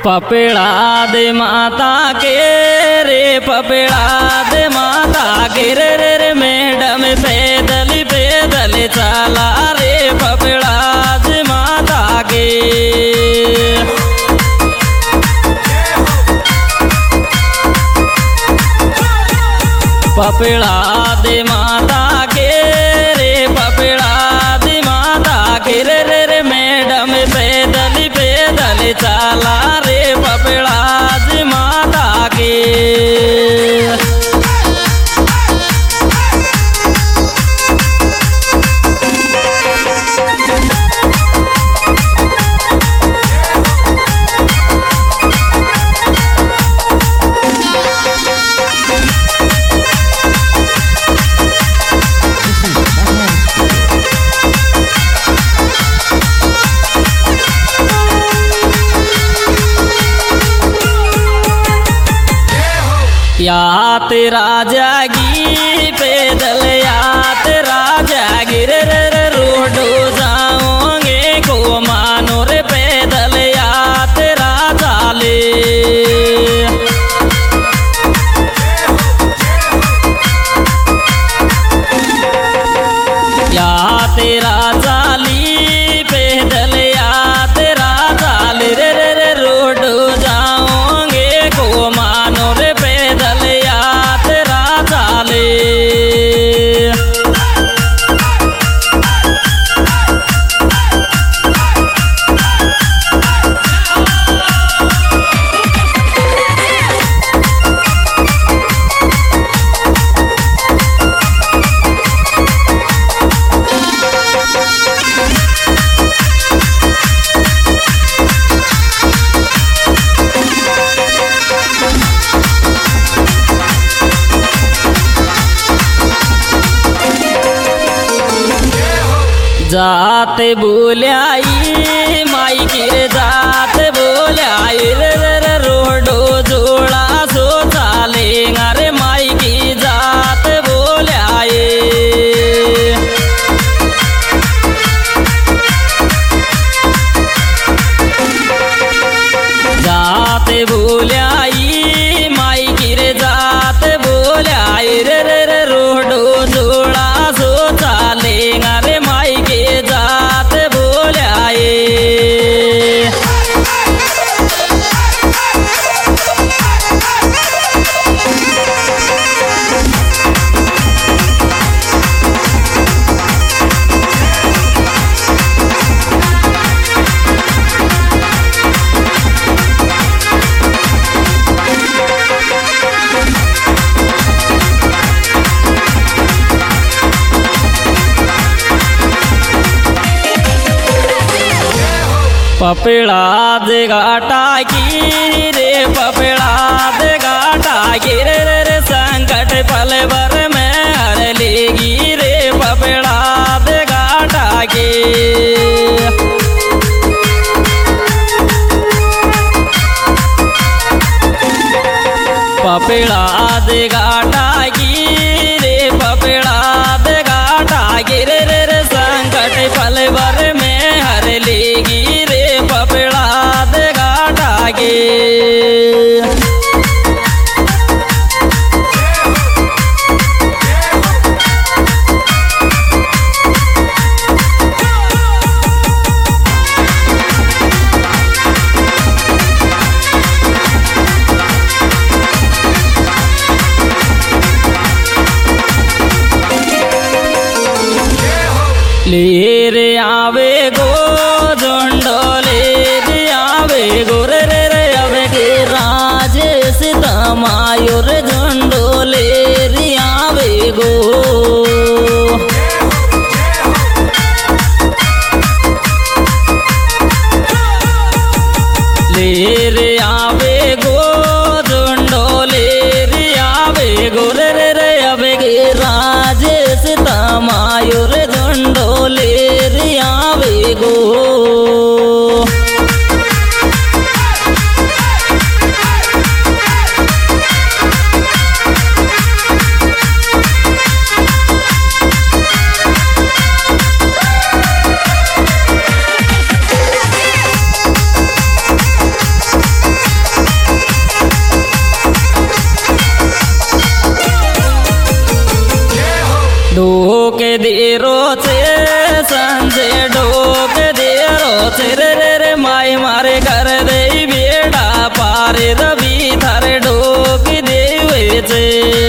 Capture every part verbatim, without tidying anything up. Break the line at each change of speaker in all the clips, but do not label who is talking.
पपेड़ा दे माता के रे पपेड़ा दे माता के रे रे रे मैडम पैदल पैदल चला रे पपेड़ा दे माता के पपेड़ा दे माता के रे पपेड़ा दे माता के रे रे रे मैडम पैदल पैदल चला रे पपेड़ा दे माता के यात राजा गी पैदल यात राजा गिर रोडो जाओगे को मानो रे पैदल यात राजा ले यात राजा ली पैदल यात राजा ले रे रे रे रोडो जाओगे को मानो रे पैदल यात राजा ले जाते बोल्याई माई की जात बोल्याई रे रे रे रोडो जोड़ा सो चाले अरे माई की जात बोल्याई जाते बोल्याई माई की रे जात बोल्याई रे रे रे रोडो जोड़ा सो चाले अरे माई के जात बोल्याई पपेड़ा दे घाटा की रे पपेड़ा दे घाटा की रे रे रे संकट पल भर में हर लेगी रे पपेड़ा दे घाटा की पपेड़ा दे घाटा की रे पपेड़ा दे घाटा की रे रे रे संकट पल भर में हर लेगी रे पपेड़ा दे घाटा के ले रे आवे गो झंडो ले रे आवे गो रे रे रे आवे के राजे सीतामायो रे झंडो ले रे आवे गो ले रे आवे गो झंडो ले रे आवे गो रे रे रे आवे के राजे सीतामायो रे झंडो ले रे आवे गो ढोक दे रोचे संजे ढोक दे रोचे रे रे रे माई मारे कर दे बेड़ा पारे रवि थारे ढोक दे वेचे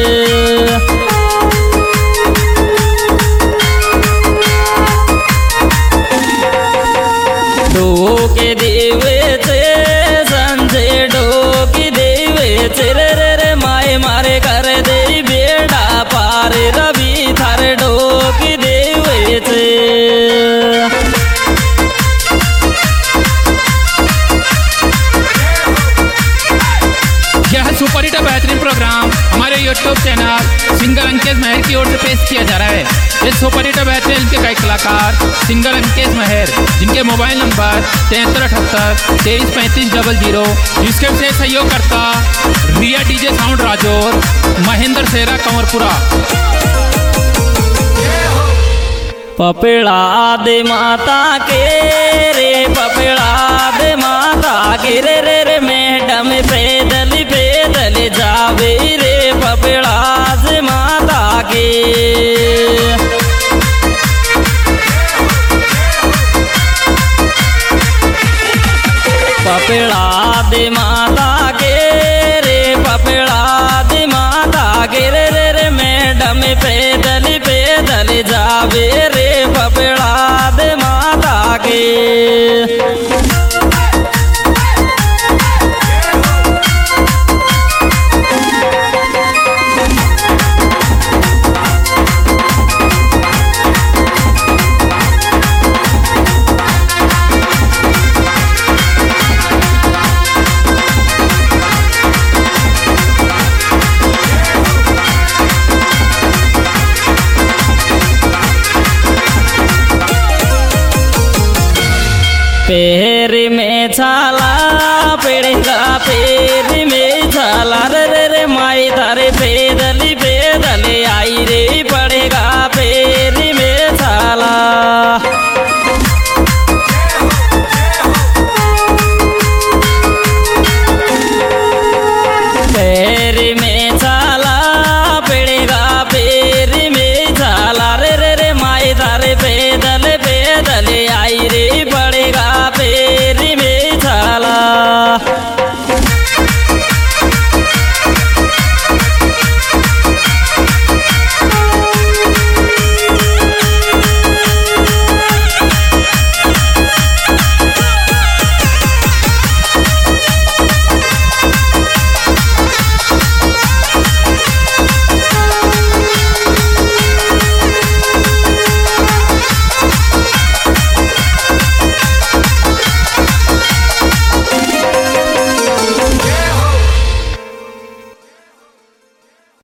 ढोक देवे चे संजे ढोक देवे चे रे रे रे माए मारे कर दे बेड़ा पार रवि थारे ढोक देवे चे।
यह सुपर हिट बेहतरीन प्रोग्राम हमारे YouTube channel singer Ankesh Mahar की ओर से पेश किया जा रहा है। इस सुपर हिट बेहतरीन के कई कलाकार सिंगर अंकेश महर, जिनके मोबाइल नंबर तिहत्तर अठहत्तर तेईस पैंतीस डबल जीरो, जिसके विशेष सहयोग करता रिया डीजे साउंड राजौर, महेंद्र सेरा कंवरपुरा।
पपेड़ा दे माता के रे पपेड़ा दे माता के रे रे रे मैडम पैदल पैदल जावे रे पपेड़ा दे माता के पपेड़ा दे माता के रे पपेड़ा दे माता के रे रे रे मैडम पैदल पैदल जावे रे पपेड़ा दे माता के। पैर में